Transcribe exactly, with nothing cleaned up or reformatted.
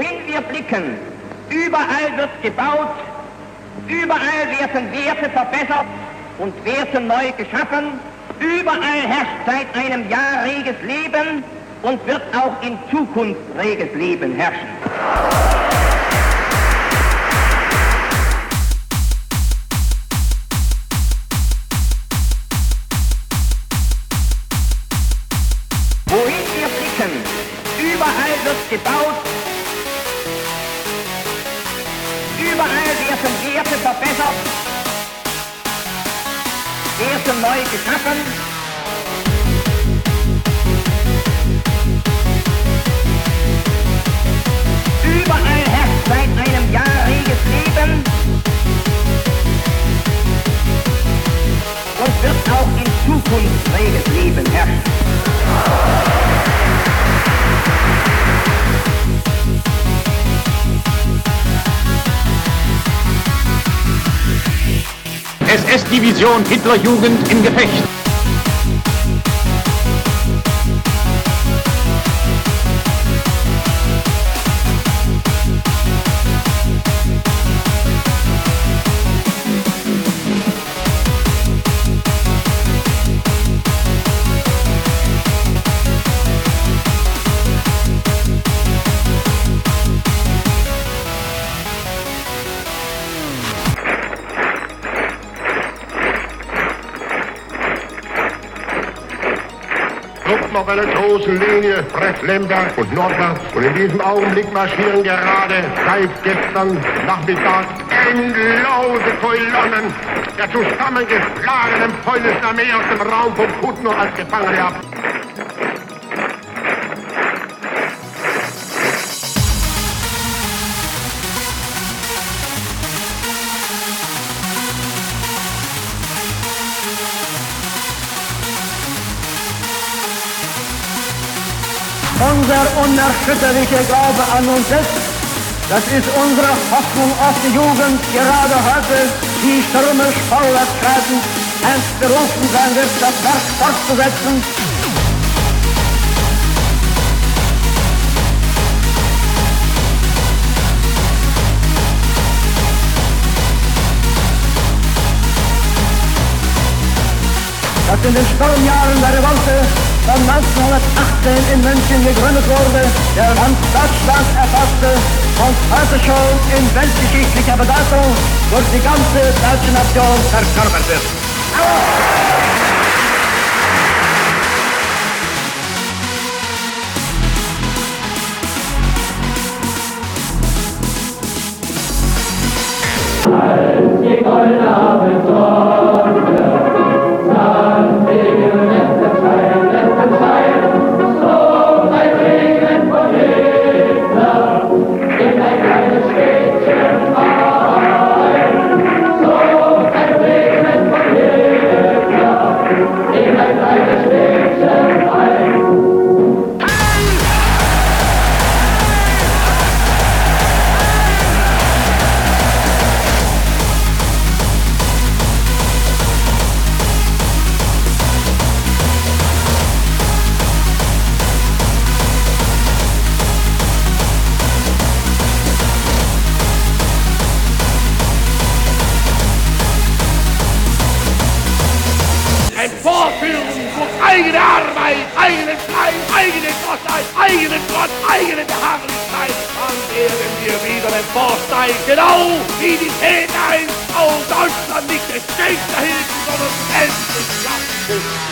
Wohin wir blicken, überall wird gebaut, überall werden Werte verbessert und Werte neu geschaffen, überall herrscht seit einem Jahr reges Leben und wird auch in Zukunft reges Leben herrschen. Wohin wir blicken, überall wird gebaut, überall werden Werte verbessert, Werte neu geschaffen. Überall herrscht seit einem Jahr reges Leben und wird auch in Zukunft reges Leben herrschen. S S-Division Hitlerjugend im Gefecht. Auf einer großen Linie, Brest, Lemberg und Nordwärts. Und in diesem Augenblick marschieren gerade seit gestern Nachmittag endlose Kolonnen der zusammengeschlagenen polnischen Armee aus dem Raum von Kutno als Gefangene ab. Unser unerschütterlicher Glaube an uns selbst, das ist unsere Hoffnung auf die Jugend, gerade heute, die stürmisch vorwärts schreiten, ernst berufen sein wird, das Werk fortzusetzen. Das in den Sturmjahren der Revolte von neunzehnhundertachtzehn in München gegründet wurde, der ganz Deutschland erfasste und heute schon in weltgeschichtlicher Bedeutung durch die ganze deutsche Nation verkörpert wird. Als die goldene Abendsorge, dann wegen letzter Zeit, letzter Zeit, so ein Regen von Hitler in ein kleines Städtchen ein. So ein Regen von Hitler in ein kleines Städtchen ein. Ein Vorführen durch eigene Arbeit, eigenen Fleiß, eigene Gottheit, eigenen Gott, eigene Beharrlichkeit. Dann werden wir wieder emporsteigen, genau wie die Täter einst. Oh, Deutschland nicht des States da hinten, sondern endlich.